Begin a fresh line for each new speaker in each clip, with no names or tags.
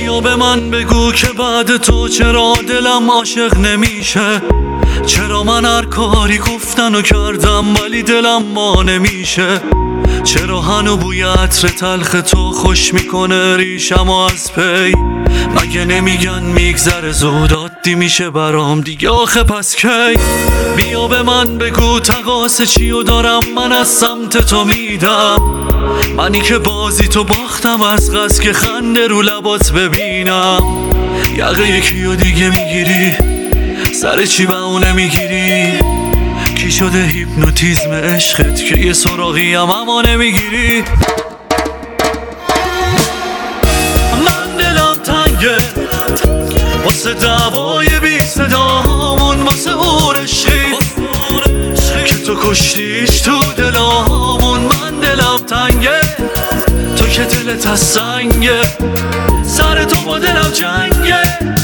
بیا به من بگو که بعد تو چرا دلم عاشق نمیشه، چرا من هر کاری گفتن و کردم ولی دلم ما نمیشه، چرا هنو بوی عطر تلخ تو خوش میکنه ریشم و از پی، مگه نمیگن میگذره زود عادی میشه برام دیگه آخه پس کی؟ بیا به من بگو تقاص چیو دارم من از سمت تو میدم، منی که بازی تو باختم از قصد که خنده رو لبات ببینم، یقه یکیو دیگه میگیری سر چی بهونه میگیری، کی شده هیپنوتیزم عشقت که یه سراغی هم اما نمیگیری. من دلم تنگه واسه دعوای بی صدامون، واسه اورشی که تو کشتیش تو دلامون. من دلم تنگه تو که دلت از سنگه، سر تو با دلم جنگه.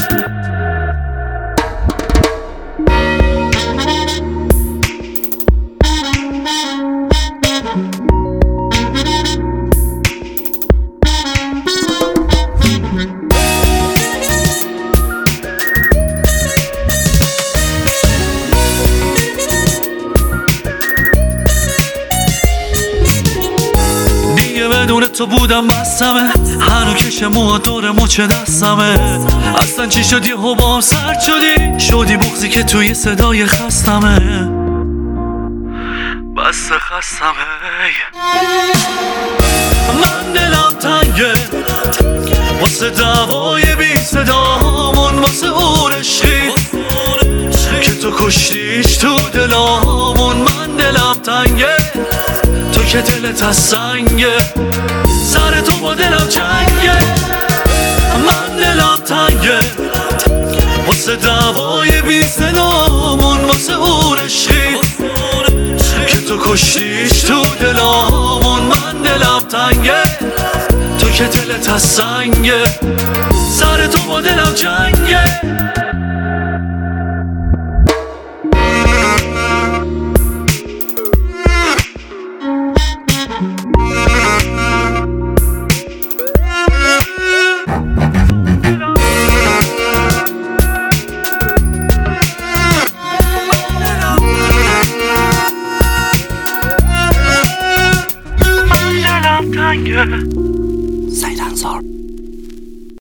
بدون تو بودم بستمه، هنو کش موها دور مچ دستمه، اصلا چی شد یهو با سرد شدی بغضی که توی صدای خستمه، بس خستمه. من دلم تنگه واسه دعوای بی صدامون، واسه اورشی که تو کشتیش تو دلامون. من دلم تنگه تو که دلت از سنگه، سر تو با دلم جنگه. من دلم تنگه واسه دعوای بی صدامون، واسه اورشی که تو کشتیش تو دلامون. من دلم تنگه تو که دلت از سنگه، سر تو با دلم جنگه.